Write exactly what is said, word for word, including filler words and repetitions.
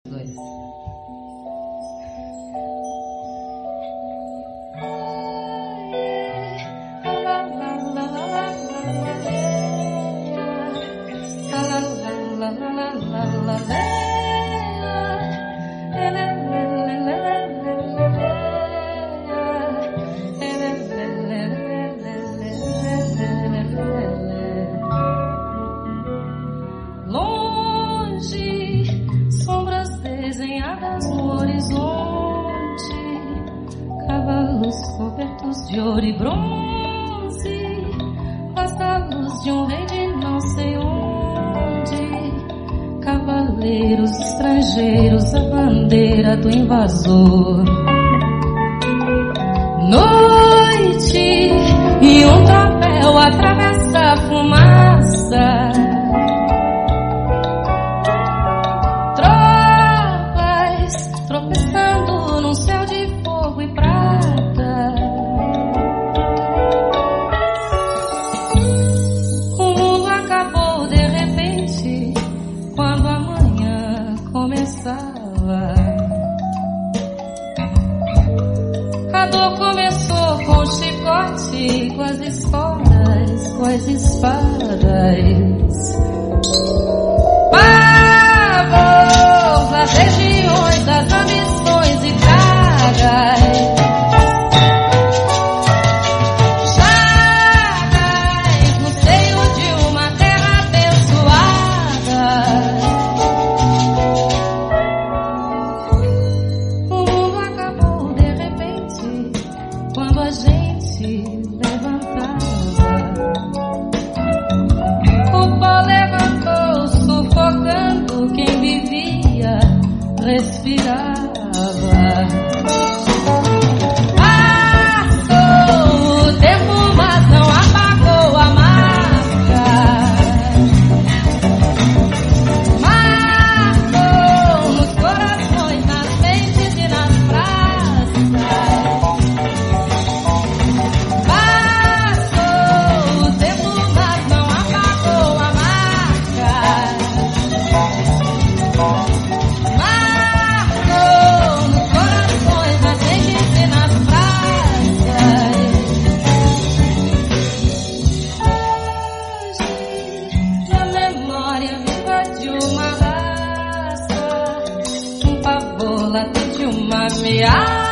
Dois. Cobertos de ouro e bronze, vasalos de um rei de não sei onde, cavaleiros estrangeiros, a bandeira do invasor. Noite e um tropel atravessa a fumaça, tropas tropeçando num céu de fogo e prata. A dor começou com o chicote, com as esporas, com as espadas. Pavor das regiões, das ambições e pragas. Chagas no seio de uma terra abençoada. Quando a gente levantava, o pó levantou, sufocando quem vivia, respirava. Passou o tempo, mas não apagou a marca. Marcou nos corações, nas mentes e nas praças. De uma ameaça.